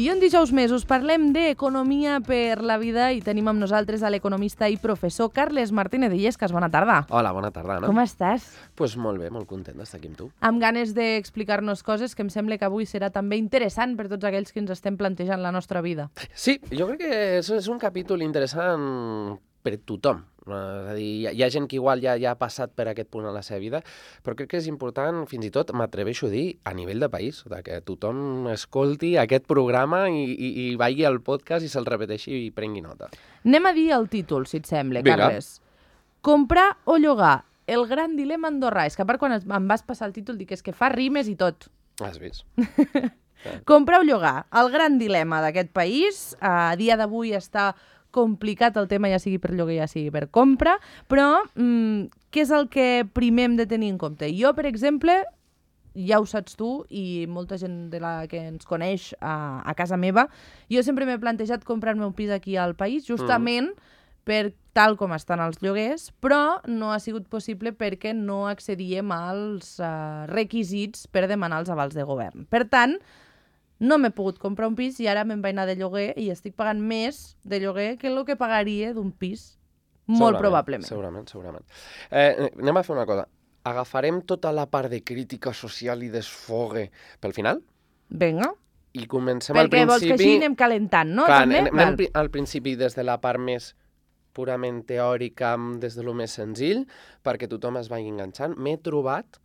I un dijous més us parlem d'economia per la vida i tenim amb nosaltres a l'economista i professor Carles Martínez Illescas. Bona tarda. Hola, bona tarda, Anna. Com estàs? Pues molt bé, molt content d'estar aquí amb tu. Amb ganes d'explicar-nos coses que em sembla que avui serà també interessant per tots aquells que ens estem plantejant la nostra vida. Sí, jo crec que és un capítol interessant per tothom. És a dir, hi ha gent que igual ja ha passat per aquest punt a la seva vida, però crec que és important, fins i tot m'atreveixo a dir, a nivell de país, que tothom escolti aquest programa i vagi al podcast i se'l repeteixi i prengui nota. Anem a dir el títol, si et sembla, Vinga. Carles. Comprar o llogar? El gran dilema andorrà. És que a part quan em vas passar el títol dic és que fa rimes i tot. Has vist? Comprar o llogar? El gran dilema d'aquest país. A dia d'avui està complicat el tema, ja sigui per lloguer, ja sigui per compra, però què és el que primer hem de tenir en compte? Jo, per exemple, ja ho saps tu i molta gent de la que ens coneix a casa meva, jo sempre m'he plantejat comprar-me un pis aquí al país, justament per tal com estan els lloguers, però no ha sigut possible perquè no accedíem als requisits per demanar els avals de govern. Per tant, no m'he pogut comprar un pis i ara me'n vaig anar de lloguer i estic pagant més de lloguer que el que pagaria d'un pis, molt probablement. Segurament. Anem a fer una cosa. Agafarem tota la part de crítica social i desfogue pel final? Vinga. I comencem al Perquè principi... vols que així anem calentant, no? Clar, També? anem al principi des de la part més purament teòrica, des de lo més senzill, perquè tothom es vagi enganxant. M'he trobat,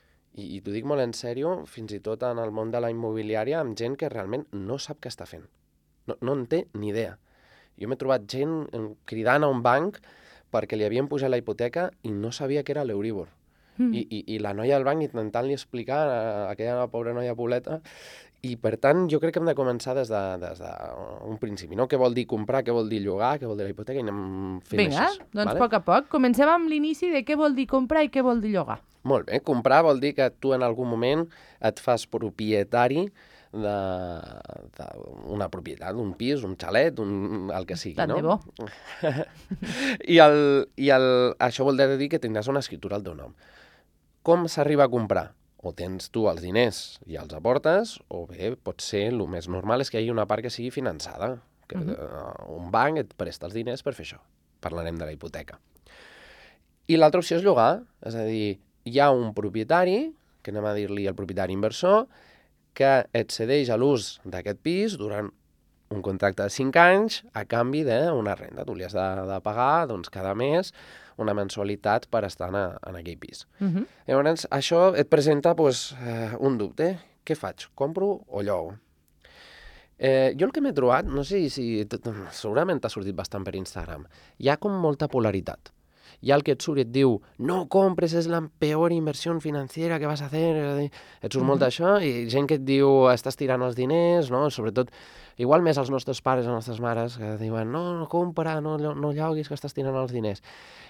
i t'ho dic molt en sèrio, fins i tot en el món de la immobiliària, amb gent que realment no sap què està fent. No en té ni idea. Jo m'he trobat gent cridant a un banc perquè li havien pujat la hipoteca i no sabia què era l'Euríbor. I la noia del banc intentant-li explicar a aquella pobra noia pobleta. I, per tant, jo crec que hem de començar des d'un principi, no? Què vol dir comprar, què vol dir llogar, què vol dir la hipoteca, i anem fent Vinga, així. doncs a poc a poc. Comencem amb l'inici de què vol dir comprar i què vol dir llogar. Molt bé, comprar vol dir que tu en algun moment et fas propietari d'una propietat, d'un pis, un xalet, el que sigui, Tant no? de bo. Això vol dir que tindràs una escriptura al teu nom. Com s'arriba a comprar? O tens tu els diners i els aportes, o bé pot ser, el més normal és que hi hagi una part que sigui finançada, que un banc et presta els diners per fer això. Parlarem de la hipoteca. I l'altra opció és llogar, és a dir, hi ha un propietari, que anem a dir-li el propietari inversor, que et cedeix a l'ús d'aquest pis durant un contracte de 5 anys a canvi d'una renda. Tu li has de pagar cada mes una mensualitat per estar en aquell pis. Llavors, això et presenta un dubte. Què faig? Compro o llogo? Jo el que m'he trobat, no sé si segurament t'ha sortit bastant per Instagram, hi ha com molta polaritat. Hi ha el que et surt i et diu no compres, és la peor inversió financera que vas a fer, et surt molt d'això, i gent que et diu estàs tirant els diners, no? Sobretot, igual més els nostres pares o les nostres mares, que diuen no compra, no lloguis, que estàs tirant els diners.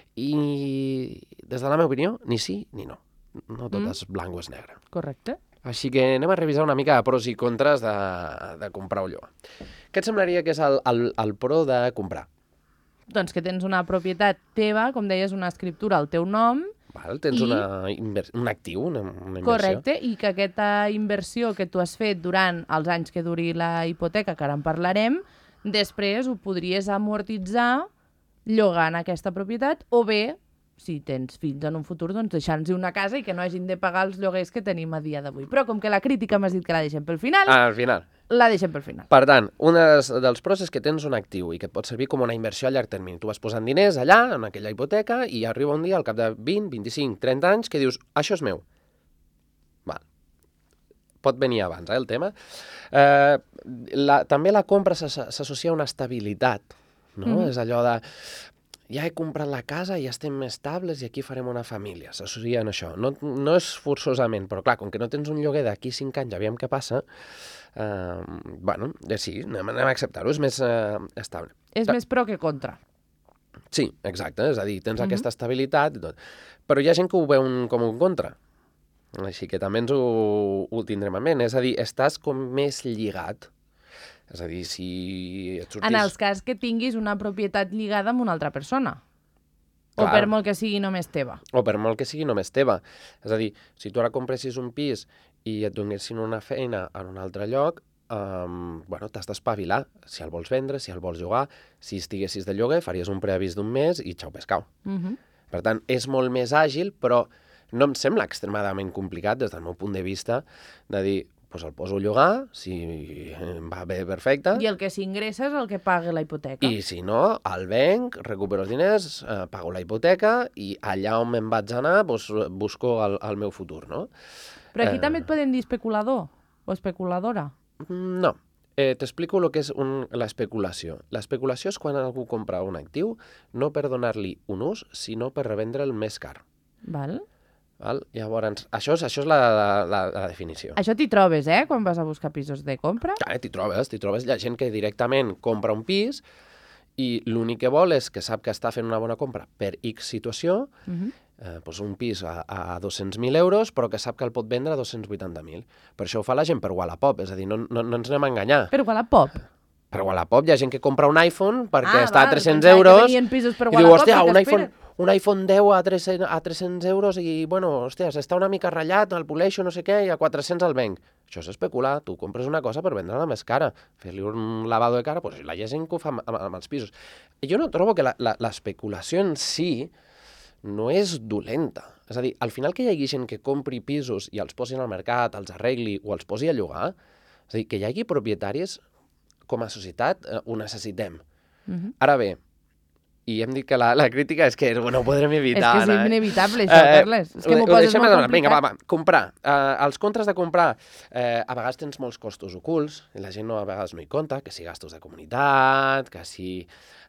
I des de la meva opinió, ni sí ni no. No tot és blanc o és negre. Correcte. Així que anem a revisar una mica pros i contres de comprar o llogar. Què et semblaria que és el pro de comprar? Doncs que tens una propietat teva, com deies, una escriptura al teu nom. Val, tens un actiu, una inversió. Correcte, i que aquesta inversió que tu has fet durant els anys que duri la hipoteca, que ara en parlarem, després ho podries amortitzar llogant aquesta propietat, o bé, si tens fills en un futur, doncs deixant-los una casa i que no hagin de pagar els lloguers que tenim a dia d'avui. Però com que la crítica m'has dit que la deixem pel final, Al final. la deixem pel final. Per tant, un dels pros és que tens un actiu i que et pot servir com una inversió a llarg termini. Tu vas posant diners allà, en aquella hipoteca, i arriba un dia, al cap de 20, 25, 30 anys, que dius, això és meu. Val. Pot venir abans, el tema. També la compra s'associa a una estabilitat, no? És allò de ja he comprat la casa, ja estem més estables i aquí farem una família. S'associa a això. No és forçosament, però clar, com que no tens un lloguer d'aquí 5 anys, ja veiem què passa, sí, anem a acceptar-ho, és més estable. És més pro que contra. Sí, exacte, és a dir, tens aquesta estabilitat i tot. Però hi ha gent que ho veu com un contra. Així que també ens ho tindrem en ment. És a dir, estàs com més lligat. És a dir, si et sortís... En els cas que tinguis una propietat lligada amb una altra persona. Clar. O per molt que sigui només teva. O per molt que sigui només teva. És a dir, si tu ara compressis un pis i et donessin una feina en un altre lloc, bueno, t'has d'espavilar. Si el vols vendre, si el vols llogar, si estiguessis de lloguer, faries un preavís d'un mes i xau pescau. Per tant, és molt més àgil, però no em sembla extremadament complicat, des del meu punt de vista, de dir, doncs el poso a llogar, si em va bé, perfecte. I el que s'ingressa és el que paga la hipoteca. I si no, el venc, recupero els diners, pago la hipoteca i allà on me'n vaig anar, doncs, busco el meu futur, no? Però aquí també et poden dir especulador o especuladora. No. T'explico el que és l'especulació. L'especulació és quan algú compra un actiu no per donar-li un ús, sinó per revendre'l més car. Val? Llavors, això és la definició. Això t'hi trobes, quan vas a buscar pisos de compra? Clar, t'hi trobes. Hi ha gent que directament compra un pis i l'únic que vol és que sap que està fent una bona compra per X situació, doncs un pis a 200.000 euros, però que sap que el pot vendre a 280.000. Per això ho fa la gent per Wallapop, és a dir, no ens anem a enganyar. Per Wallapop? Per Wallapop hi ha gent que compra un iPhone perquè està a 300 pensava euros que venien pisos per i diu, Wallapop, hòstia, perquè un iPhone 10 a 300 euros i, bueno, hòstia, està una mica ratllat, el poleixo, no sé què, i a 400 el venc. Això és especular. Tu compres una cosa per vendre-la més cara. Fer-li un lavado de cara, doncs la gent que ho fa amb els pisos. Jo no trobo que l'especulació en si no és dolenta. És a dir, al final que hi hagi gent que compri pisos i els posi al mercat, els arregli o els posi a llogar, és a dir, que hi hagi propietaris, com a societat, ho necessitem. Ara bé, i hem dit que la crítica és que no ho podrem evitar. És que és inevitable, això, Carles. És que m'ho poses molt complicat. Vinga, va, comprar. Els contres de comprar, a vegades tens molts costos ocults, i la gent a vegades no hi compta, que si gastos de comunitat, que si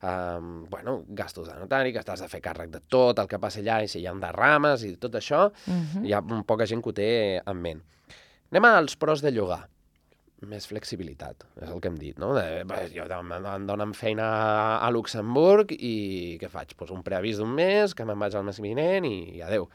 gastos de notari, que t'has de fer càrrec de tot el que passa allà, i si hi ha derrames i tot això, hi ha poca gent que ho té en ment. Anem als pros de llogar. Més flexibilitat, és el que hem dit, no? Jo em donen feina a Luxemburg i què faig? Pues un preavís d'un mes, que me'n vaig al mes vinent i adeu.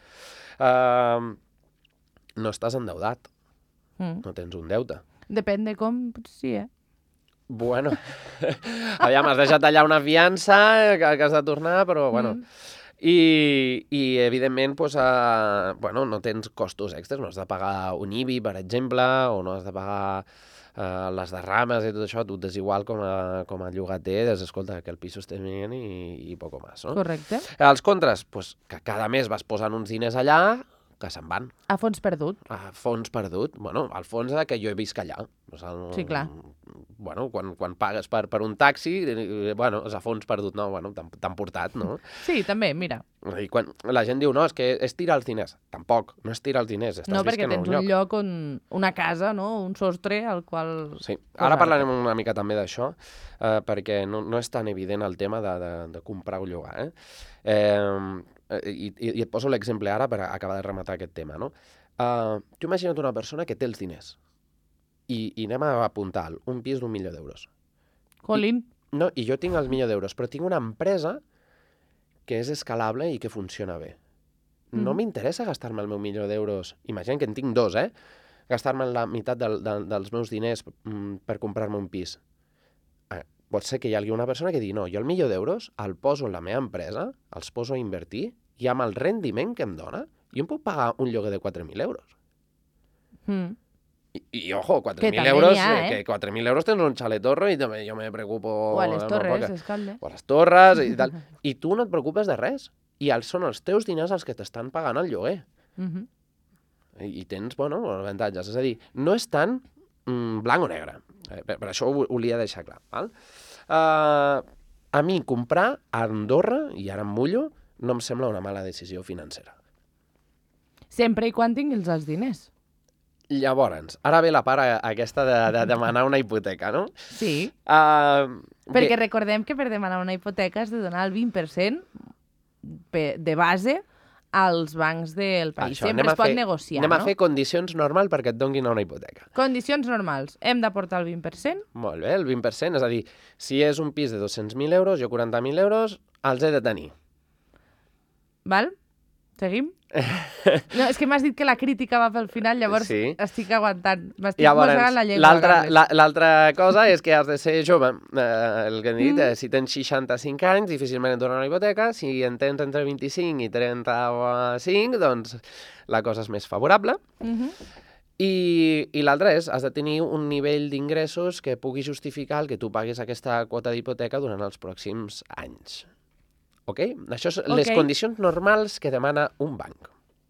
No estàs endeutat, no tens un deute. Depèn de com, sí, Bueno, aviam, has deixat allà una fiança que has de tornar, però bueno... I evidentment, no tens costos extras, no has de pagar un IBI, per exemple, o no has de pagar les derrames i tot això, tu és igual com a llogater, escolta, que el pis esté bien i poco más, no? Correcte. Els contres, que cada mes vas posant uns diners allà, que se'n van. A fons perdut. A fons perdut. Bueno, al fons que jo he vist allà. Sí, clar. Bueno, quan pagues per un taxi, bueno, és a fons perdut, no? Bueno, t'han portat, no? Sí, també, mira. I quan la gent diu, no, és que és tirar els diners. Tampoc, no és tirar els diners, estàs no, perquè visquent tens un lloc una casa, no? Un sostre al qual... Sí, ara parlarem una mica també d'això, perquè no és tan evident el tema de comprar o llogar, I et poso l'exemple ara per acabar de rematar aquest tema, no? Tu imagina't una persona que té els diners i anem a apuntar un pis d'1.000.000 d'euros. Colin. I jo tinc els 1.000.000 d'euros, però tinc una empresa que és escalable i que funciona bé. No m'interessa gastar-me el meu 1.000.000 d'euros, imagina't que en tinc dos, gastar-me la meitat dels meus diners per comprar-me un pis. Pot ser que hi hagi una persona que digui, no, jo el 1.000.000 d'euros el poso en la meva empresa, els poso a invertir, i amb el rendiment que em dona, jo em puc pagar un lloguer de 4.000 euros. I ojo, 4.000 euros, que 4.000 euros tens un xaletorro i també jo me preocupo... O a les Torres, Escalde. O a les Torres i tal. I tu no et preocupes de res. I són els teus diners els que t'estan pagant el lloguer. I tens, avantatges. És a dir, no és tan blanc o negre. Per això ho volia deixar clar. Val? A mi comprar a Andorra, i ara em mullo, no em sembla una mala decisió financera. Sempre i quan tinguis els diners. Llavors, ara ve la part aquesta de demanar una hipoteca, no? Sí. Perquè recordem que per demanar una hipoteca has de donar el 20% de base als bancs del país. Sempre es pot negociar, no? Anem a fer condicions normals perquè et donguin una hipoteca. Condicions normals. Hem d'aportar el 20%? Molt bé, el 20%. És a dir, si és un pis de 200.000 euros, jo 40.000 euros, els he de tenir. Val? Seguim? No, és que m'has dit que la crítica va pel final, llavors estic aguantant. M'estic mossegant la llengua. L'altra cosa és que has de ser jove. El que hem dit, si tens 65 anys, difícilment et donen una hipoteca. Si en tens entre 25 i 35, doncs la cosa és més favorable. I l'altre és, has de tenir un nivell d'ingressos que pugui justificar el que tu paguis aquesta quota d'hipoteca durant els pròxims anys. Ok? Això són les condicions normals que demana un banc.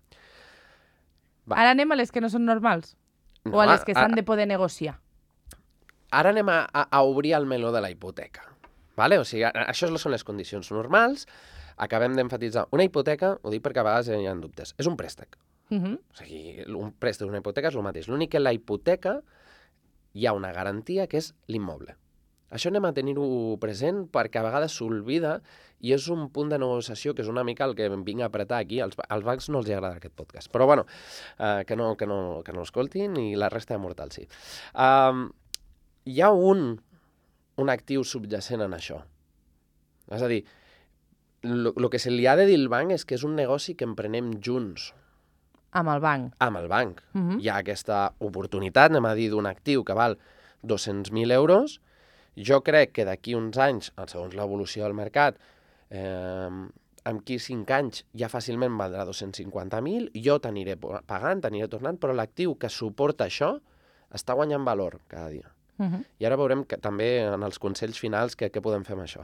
Ara anem a les que no són normals? O a les que s'han de poder negociar? Ara anem a obrir el meló de la hipoteca. Vale? O sigui, això són les condicions normals. Acabem d'emfatitzar. Una hipoteca, ho dic perquè a vegades hi ha dubtes, és un préstec. O sigui, un préstec d'una hipoteca és el mateix. L'únic que en la hipoteca hi ha una garantia que és l'immoble. Això anem a tenir-ho present perquè a vegades s'olvida i és un punt de negociació que és una mica el que em vinc a apretar aquí. Als bancs no els agrada aquest podcast, però bueno, que no escoltin i la resta de mortals sí. Hi ha un actiu subjacent en això. És a dir, el que se li ha de dir al banc és que és un negoci que emprenem junts. Amb el banc. Amb el banc. Hi ha aquesta oportunitat, anem a dir, d'un actiu que val 200.000 euros. Jo crec que d'aquí uns anys, segons l'evolució del mercat, amb aquí 5 anys ja fàcilment valdrà 250.000, jo t'aniré pagant, t'aniré tornant, però l'actiu que suporta això està guanyant valor cada dia. I ara veurem que, també en els consells finals què podem fer amb això.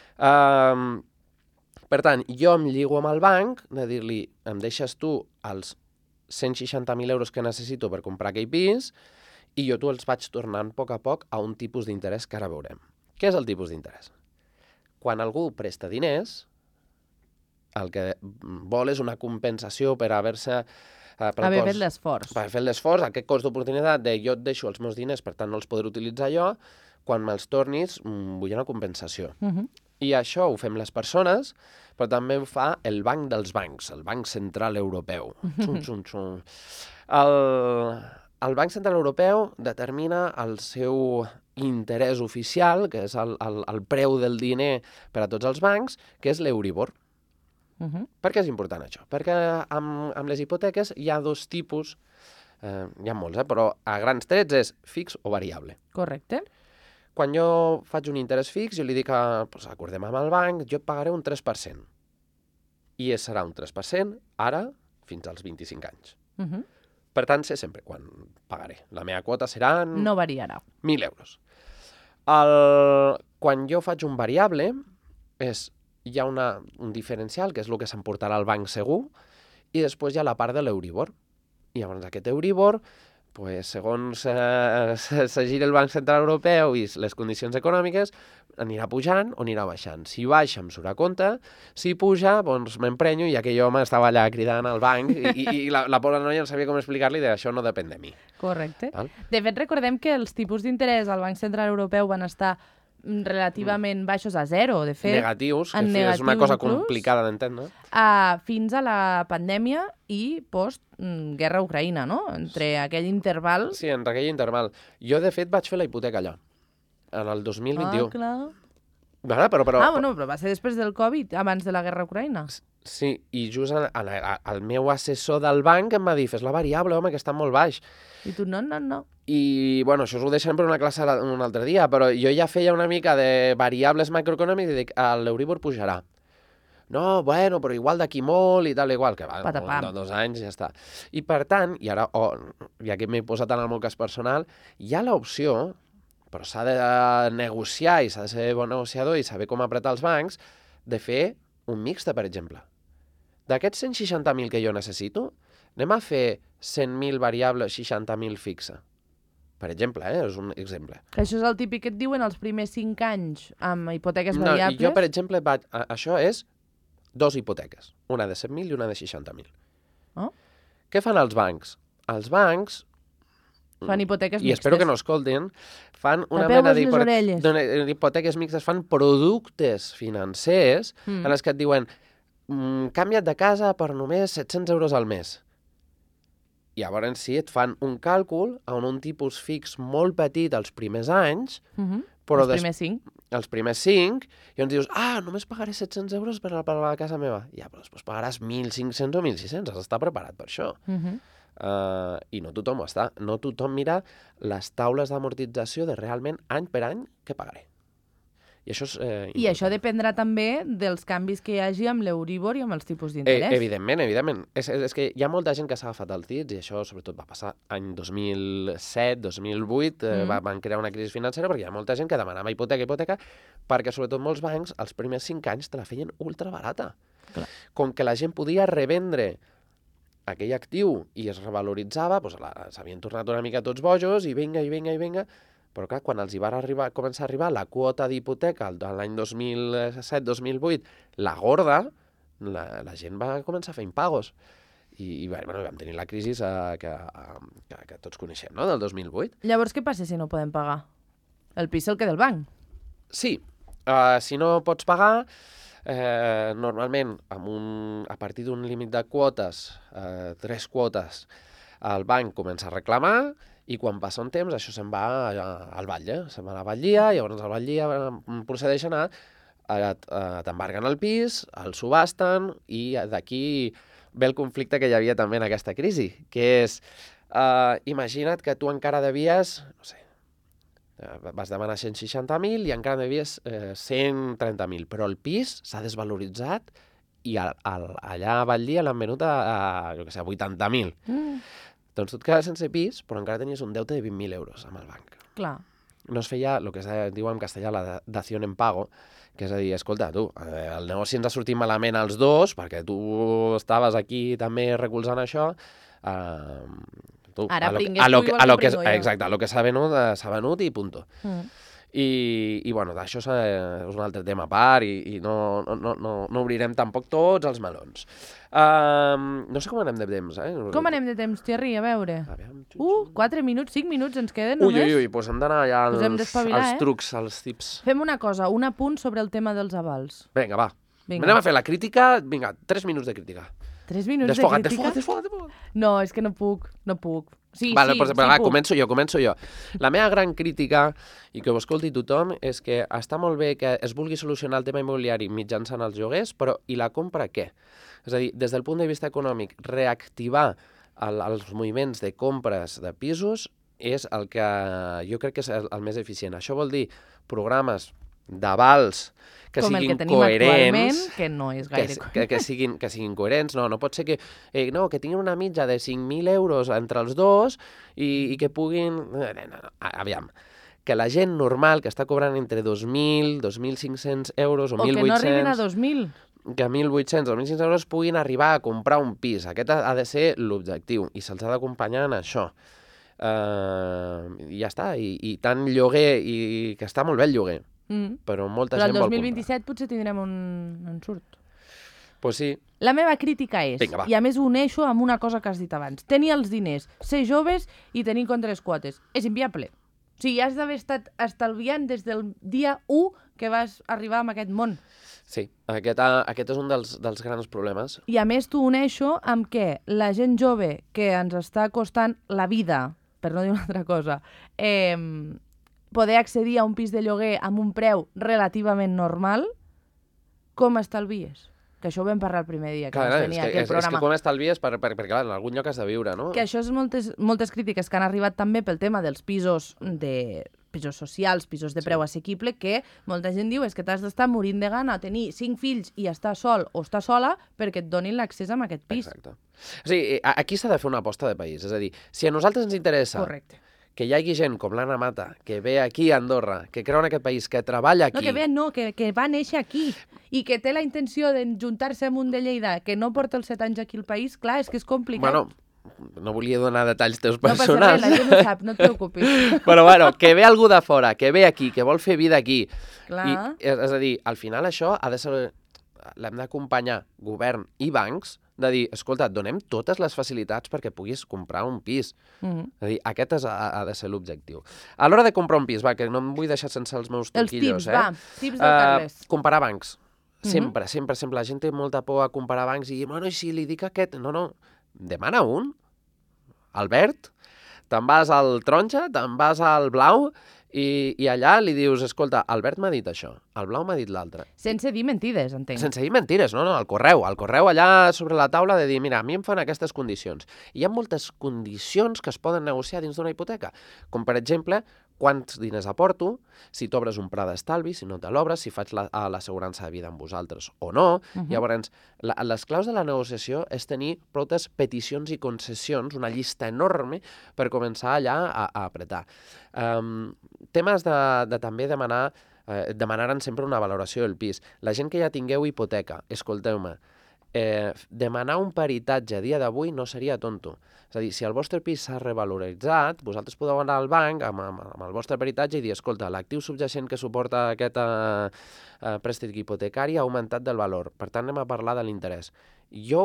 Per tant, jo em lligo amb el banc de dir-li, em deixes tu els 160.000 euros que necessito per comprar aquell pis i jo t'ho els vaig tornant a poc a un tipus d'interès que ara veurem. Què és el tipus d'interès? Quan algú presta diners, el que vol és una compensació per haver-se... Haver fet l'esforç. Per fer l'esforç, aquest cost d'oportunitat de jo et deixo els meus diners, per tant no els podré utilitzar jo, quan me'ls tornis vull una compensació. I això ho fem les persones, però també ho fa el banc dels bancs, el Banc Central Europeu. El Banc Central Europeu determina el seu interès oficial, que és el preu del diner per a tots els bancs, que és l'Euribor. Per què és important això? Perquè amb les hipoteques hi ha dos tipus, hi ha molts, però a grans trets és fix o variable. Correcte. Quan jo faig un interès fix, jo li dic, acordem amb el banc, jo et pagaré un 3%. I serà un 3% ara fins als 25 anys. Per tant, sé sempre quan pagaré. La meva quota seran... No variarà. 1.000 euros. Quan jo faig un variable, hi ha un diferencial, que és el que s'emportarà al banc segur, i després hi ha la part de l'Euribor. I llavors aquest Euribor, segons se gira el Banc Central Europeu i les condicions econòmiques, anirà pujant o anirà baixant. Si baixa em surt a compte, si puja, doncs m'emprenyo, i aquell home estava allà cridant al banc i la pobra noia no sabia com explicar-li que això no depèn de mi. Correcte. De fet, recordem que els tipus d'interès al Banc Central Europeu van estar relativament baixos a zero, de fet. Negatius, que és una cosa complicada d'entendre. Fins a la pandèmia i post-guerra a Ucraïna, no? Entre aquell interval... Sí, entre aquell interval. Jo, de fet, vaig fer la hipoteca allà, en el 2021. Clar. Però va ser després del Covid, abans de la guerra a Ucraïna. Sí, i just el meu assessor del banc em va dir, fes la variable, home, que està molt baix. I tu, no. I, bueno, això us ho deixem per una classe un altre dia, però jo ja feia una mica de variables macroeconòmiques i dic, l'Euribor pujarà. No, bueno, però igual d'aquí molt i tal, igual, que va, 2 anys ja està. I per tant, i ara, ja que m'he posat en el meu cas personal, hi ha l'opció, però s'ha de negociar i s'ha de ser bon negociador i saber com apretar els bancs, de fer un mixte, per exemple. D'aquests 160.000 que jo necessito, anem a fer 100.000 variables, 60.000 fixa. Per exemple, és un exemple. Que això és el típic que et diuen els primers 5 anys amb hipoteques variables? No, jo, per exemple, això és 2 hipoteques, una de 100.000 i una de 60.000. Què fan els bancs? Els bancs... Fan hipoteques mixtes. I espero que no escoltin. Fan una mena d'hipoteques mixtes, fan productes financers en els que et diuen canvia't de casa per només 700 euros al mes. I llavors sí, et fan un càlcul on un tipus fix molt petit els primers anys, però els primers 5. Els primers 5, i ens dius, només pagaré 700 euros per la casa meva. Ja, però després pagaràs 1.500 o 1.600, has d'estar preparat per això. I no tothom ho està. No tothom mira les taules d'amortització de realment any per any què pagaré. I això és I això dependrà també dels canvis que hi hagi amb l'Euribor i amb els tipus d'interès. Evidentment. És que hi ha molta gent que s'ha agafat els dits, i això sobretot va passar any 2007, 2008, van crear una crisi financera perquè hi ha molta gent que demanava hipoteca, perquè sobretot molts bancs els primers 5 anys te la feien ultra barata. Clar. Com que la gent podia revendre aquell actiu i es revaloritzava, doncs s'havien tornat una mica tots bojos i vinga, però clar, quan els hi va començar a arribar la quota d'hipoteca de l'any 2007-2008, la gorda, la gent va començar a fer impagos. I vam tenir la crisi que tots coneixem, no?, del 2008. Llavors, què passa si no podem pagar? El pis el queda del banc. Sí, si no pots pagar, normalment a partir d'un límit de quotes, 3 quotes, el banc comença a reclamar, i quan passa un temps això se'n va al batlle, se'n va a la batllia, i llavors el batllia procedeix a anar, t'embarguen el pis, el subasten, i d'aquí ve el conflicte que hi havia també en aquesta crisi, que és, imagina't que tu encara devies, no sé, vas demanar 160.000 i encara devies 130.000, però el pis s'ha desvaloritzat i allà a Batllia l'han venut a 80.000. Doncs tu et quedes sense pis, però encara tenies un deute de 20.000 euros amb el banc. Clar. No es feia el que es diu en castellà la dació en pago, que és a dir, escolta, tu, el negoci ens ha sortit malament als dos, perquè tu estaves aquí també recolzant això, ara pringues tu igual que pringo jo. Exacte, el que s'ha venut i punto. I bueno, això és un altre tema a part i no obrirem tampoc tots els melons. No sé com anem de temps, Com anem de temps, Thierry? A veure. 4 minuts, 5 minuts ens queden Ui, només. doncs hem d'anar ja als trucs, als tips. Fem una cosa, un apunt sobre el tema dels avals. Vinga, va. Anem a fer la crítica. Vinga, 3 minuts de crítica. 3 minuts de crítica? Desfoga't. No, és que no puc. Sí, vale, sí, pues, sí puc. Començo jo. La meva gran crítica, i que ho escolti tothom, és que està molt bé que es vulgui solucionar el tema immobiliari mitjançant els lloguers, però i la compra què? És a dir, des del punt de vista econòmic, reactivar els moviments de compres de pisos és el que jo crec que és el més eficient. Això vol dir programes d'avals que com siguin el que tenim coherents, actualment, que no és gaire que siguin coherents. No pot ser que tinguin una mitja de 5.000 euros entre els dos i que puguin... Aviam, que la gent normal que està cobrant entre 2.000, 2.500 euros o 1.800... O que no arribin a 2.000. Que 1.800 o 1.500 euros puguin arribar a comprar un pis. Aquest ha de ser l'objectiu i se'ls ha d'acompanyar en això. I ja està. I tant lloguer, i que està molt bé el lloguer, però molta gent vol comprar. Però el 2027 potser tindrem un ensurt. Pues sí. La meva crítica és, i a més ho uneixo amb una cosa que has dit abans, tenir els diners, ser joves i tenir en compte les quotes. És inviable. O sigui, has d'haver estat estalviant des del dia 1 que vas arribar a aquest món. Sí, aquest és un dels grans problemes. I a més t'ho uneixo amb que la gent jove que ens està costant la vida, per no dir una altra cosa, poder accedir a un pis de lloguer amb un preu relativament normal, com estalvies? Que això ho vam parlar el primer dia que ens venia aquí al programa. És que com estalvies perquè clar, en algun lloc has de viure, no? Que això és moltes crítiques que han arribat també pel tema dels pisos socials, pisos de preu assequible, que molta gent diu és que t'has d'estar morint de gana a tenir 5 fills i estar sol o estar sola perquè et donin l'accés a aquest pis. Exacte. O sigui, aquí s'ha de fer una aposta de país. És a dir, si a nosaltres ens interessa que hi hagi gent com l'Anna Mata, que ve aquí a Andorra, que creu en aquest país, que treballa aquí... que va néixer aquí i que té la intenció d'ajuntar-se amb un de Lleida, que no porta els 7 anys aquí al país, clar, és que és complicat. Bueno, no volia donar detalls teus personals. No passa res, la gent ho sap, no et preocupis. Però bueno, que ve algú de fora, que ve aquí, que vol fer vida aquí. Clar. És a dir, al final això ha de ser... L'hem d'acompanyar govern i bancs de dir, escolta, et donem totes les facilitats perquè puguis comprar un pis. És a dir, aquest ha de ser l'objectiu. A l'hora de comprar un pis, que no em vull deixar sense els meus truquillos. Tips del Carles. Comparar bancs. Sempre. La gent té molta por a comparar bancs i, bueno, i si li dic aquest... No, demana un. Al verd, te'n vas al taronja, te'n vas al blau... I allà li dius, escolta, el verd m'ha dit això, el blau m'ha dit l'altre. Sense dir mentides, entenc. Sense dir mentides, no, al correu allà sobre la taula de dir, mira, a mi em fan aquestes condicions. I hi ha moltes condicions que es poden negociar dins d'una hipoteca, com per exemple, quants diners aporto, si t'obres un pla d'estalvi, si no te l'obres, si faig l'assegurança de vida amb vosaltres o no. Llavors, les claus de la negociació és tenir prou peticions i concessions, una llista enorme per començar allà a apretar. Temes de també demanaran sempre una valoració del pis. La gent que ja tingueu hipoteca, escolteu-me, demanar un peritatge a dia d'avui no seria tonto. És a dir, si el vostre pis s'ha revaloritzat, vosaltres podeu anar al banc amb el vostre peritatge i dir, escolta, l'actiu subjacent que suporta aquest préstec hipotecari ha augmentat del valor, per tant anem a parlar de l'interès. Jo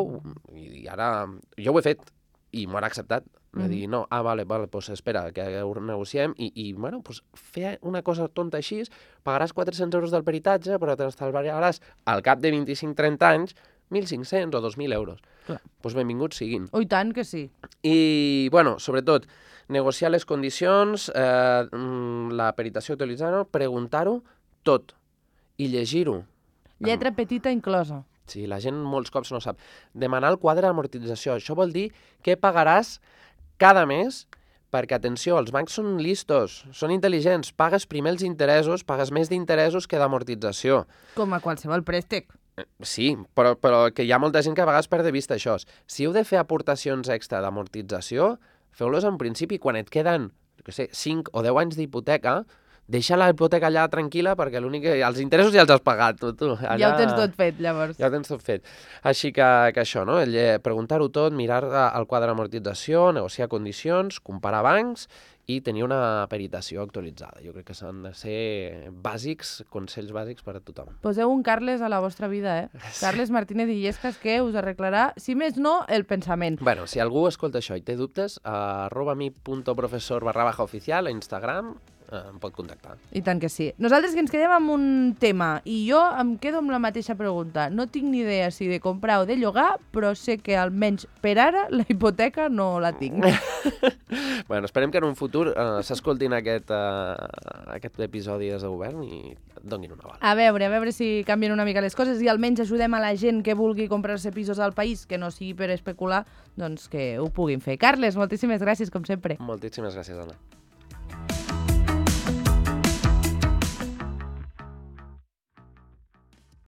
ho he fet i m'ho han acceptat. De dir, no, vale, doncs espera, que ho negociem i bueno, doncs fer una cosa tonta així, pagaràs 400 euros del peritatge, però t'estalviaràs al cap de 25-30 anys 1.500 o 2.000 euros. Doncs benvinguts siguin. Oh, i tant que sí. I, bueno, sobretot, negociar les condicions, la peritació utilitzant-ho, preguntar-ho tot i llegir-ho. Lletra petita inclosa. Sí, la gent molts cops no sap. Demanar el quadre d'amortització. Això vol dir què pagaràs cada mes, perquè, atenció, els bancs són listos, són intel·ligents, pagues primer els interessos, pagues més d'interessos que d'amortització. Com a qualsevol préstec. Sí, però que hi ha molta gent que a vegades perd de vista això. Si heu de fer aportacions extra d'amortització, feu-los en principi quan et queden, 5 o 10 anys d'hipoteca, deixa la hipoteca allà tranquil·la perquè els interessos ja els has pagat. Tu. Allà... Ja ho tens tot fet, llavors. Ja ho tens tot fet. Així que això, no? Preguntar-ho tot, mirar el quadre d'amortització, negociar condicions, comparar bancs i tenir una peritació actualitzada. Jo crec que s'han de ser bàsics, consells bàsics per a tothom. Poseu un Carles a la vostra vida, Carles Martínez Illescas, que us arreglarà, si més no, el pensament. Bueno, si algú escolta això i té dubtes, @mi.professor_oficial a Instagram em pot contactar. I tant que sí. Nosaltres que ens quedem amb un tema, i jo em quedo amb la mateixa pregunta. No tinc ni idea si de comprar o de llogar, però sé que almenys per ara la hipoteca no la tinc. Bueno, esperem que en un futur s'escoltin aquest episodi des de govern i donin una bala. A veure si canvien una mica les coses i almenys ajudem a la gent que vulgui comprar-se pisos al país, que no sigui per especular, doncs que ho puguin fer. Carles, moltíssimes gràcies, com sempre. Moltíssimes gràcies, Anna.